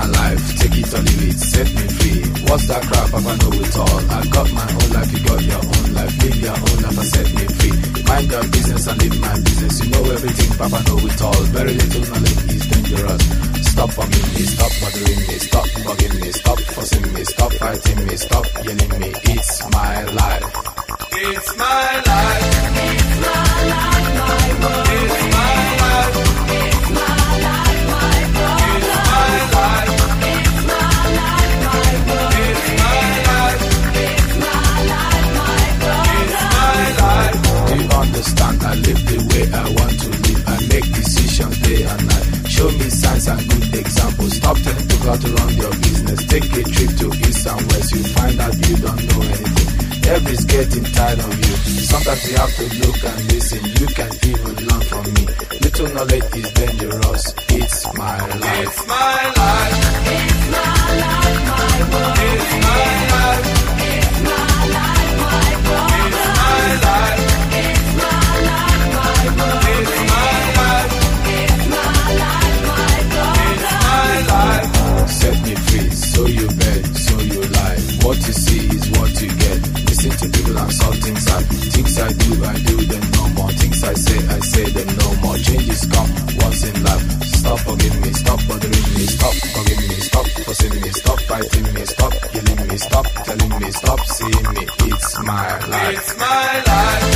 my life, take it or leave it, set me free. What's that crap, Papa know it all. I got my own life, you got your own life. Live your own life and set me free. Mind your business and live my business. You know everything, Papa know it all. Very little knowledge is dangerous. Stop bugging me, stop bothering me, stop bugging me, stop forcing me, stop fighting me, stop yelling me. It's my life. It's my life. It's my life, my world. It's my life. It's my life, my problem. It's my life. It's my life, my world. It's my life. It's my life, my problem. It's my life. Do you understand? I live the way I want to live. I make decisions day and night. Show me signs and good examples. Stop telling people to run your business. Take a trip to east and west. You find out you don't know anything. Everybody's getting tired of you. Sometimes you have to look and listen. You can even learn from me. Little knowledge is dangerous. It's my life. It's my life. It's my life, my world. It's my life. It's my life, my problem. It's my life. It's my life, my world. It's my life. It's my life, my problem. It's my life. Set me free, so you bet, so you lie. What you see is what you get. Listen to people and solve things out. Things I do them no more. Things I say them no more. Changes come once in life. Stop forgiving me, stop bothering me, stop forgiving me, stop forcing me, stop fighting me, stop yelling me, stop telling me, stop seeing me. It's my life. It's my life.